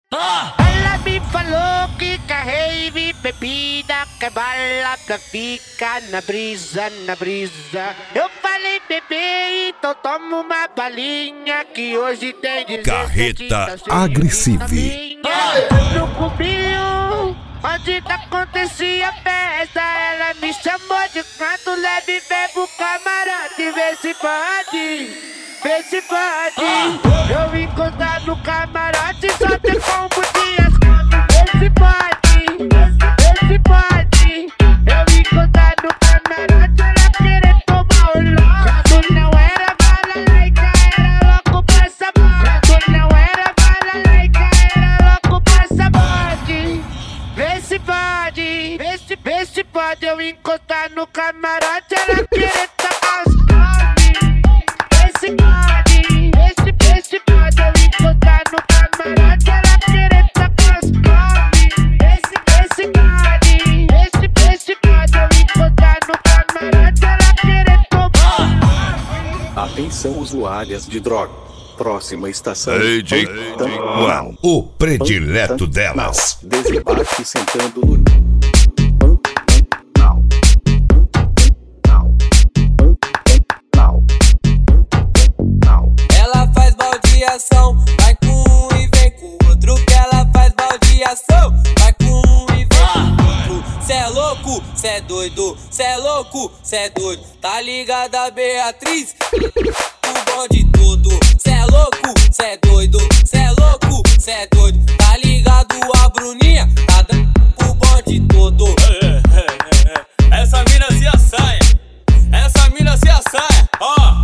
Ela me falou que rave, bebida, que bala, que fica na brisa, na brisa. Eu falei, bebê, então toma uma balinha que hoje tem Carreta Agressive. No cubinho, onde acontecia a festa, ela me chamou de canto leve, bebo camarote, vê se pode. Vê se pode, eu encostar no camarote, só ter combo de ascaldo. Vê se pode, vê se pode, eu encostar no camarote, ela querer tomar o lote. Tu não era balalaica, era louco pra sabor. Tu não era balalaica, era louco pra sabor. Vê se pode, vê se pode, eu encostar no camarote, ela querer tomar os esse pode, eu encostar no camarote, ela querer tacar os come. Esse pode, eu encostar no camarote, ela querer tomar. Atenção usuárias de droga. Próxima estação. DJ One, o predileto delas. Desembarque sentando no vai com um e vem com o outro, que ela faz baldeação. Vai com um e vem com o outro. Cê é louco, cê é doido, cê é louco, cê é doido. Tá ligada, Beatriz? O bonde todo. Cê é louco, cê é doido, cê é louco, cê é doido. Tá ligado, a Bruninha? Tá dando o bonde todo. Essa mina se assanha, essa mina se assanha, ó.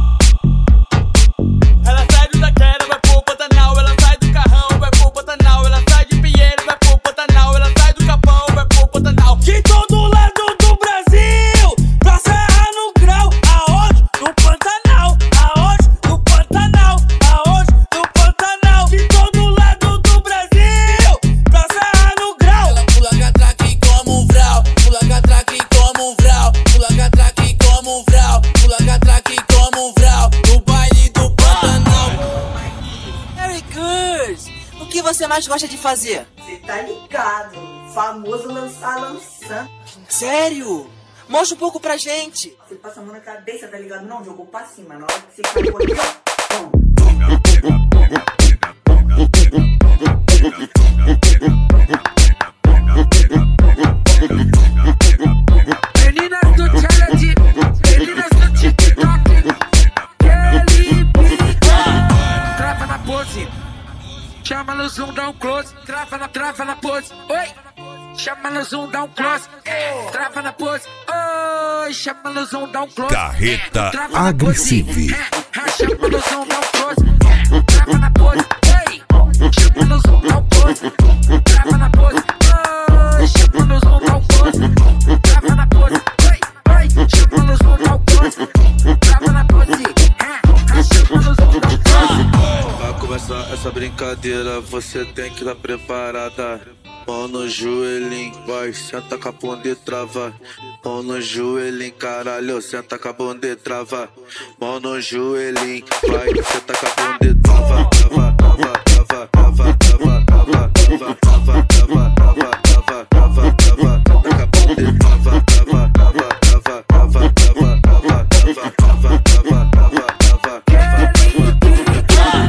De todo lado do Brasil, pra Serra no Grau. Aonde? No Pantanal. Aonde? No Pantanal. Aonde? No Pantanal. De todo lado do Brasil, pra Serra no Grau. Ela pula catraque como um vral, pula catraque como um vral, pula catraque como um vral, pula catraque como um vral. No baile do Pantanal. Very good. O que você mais gosta de fazer? Você tá ligado, famoso lançando. Sério? Mostra um pouco pra gente. Você passa a mão na cabeça, tá ligado? Não, jogou pra cima. Na hora que você caiu aqui, ó. Meninas do challenge, meninas do TikTok, Kelly trava na pose, chama no zoom, dá um close, trava na pose, oi. Chama no zoom, dá um close, trava na pose, oi. Chama no zoom, dá um close, Carreta Agressive. Chama no zoom, dá um close, trava na pose, oi. Chama no zoom, dá um close, trava na pose, oi. Chama no zoom, dá um close, trava na pose, oi. Chama no zoom, dá um close, trava na pose, chama no zoom, dá um close. Pra começar essa brincadeira, você tem que estar preparada. Mão no joelhinho, vai, senta com a bunda e trava. Mão no joelhinho, caralho, senta com a bunda e trava. Mão no joelhinho, vai, senta com a bunda e trava. Trava, trava, trava, trava, trava, trava, trava, trava, trava, trava, trava, trava, senta com a bunda e trava. Trava, trava, trava, trava, trava, trava, trava, trava, trava, trava, trava.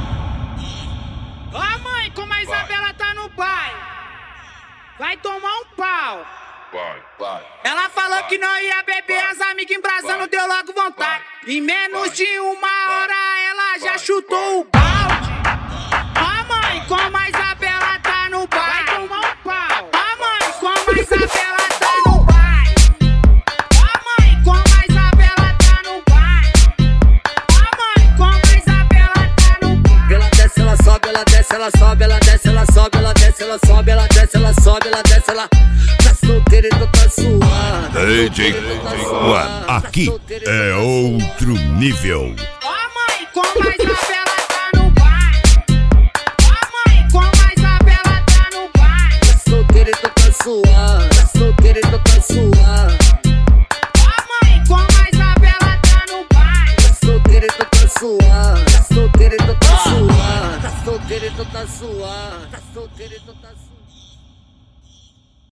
Ó mãe, como a Isabela tá no baile, vai tomar um pau. Vai. Ela falou que não ia beber, as amigas embrasando, deu logo vontade. Em menos de uma hora ela já chutou o balde. Ó mãe, como a Isabela tá no baile, vai tomar um pau. Ó mãe, como a Isabela tá no baile. Ó mãe, como a Isabela tá no baile. Ó mãe, como a Isabela tá no baile. Ela desce, ela sobe, ela desce, ela sobe, ela desce, ela sobe, ela desce, ela sobe, ela desce, ela sobe, ela desce, ela tá solteira e tá suada. DJ One, aqui é outro nível. Ó mãe, como a Isabela tá no baile. Ó mãe, como a Isabela tá no baile. Tá solteira e tá suada, tá solteira e tá suada. Ó mãe, como a Isabela tá no baile. Tá solteira e tá suada, tá solteira e tá suada, tá solteira e tá suada, tá solteira. querer soltar som.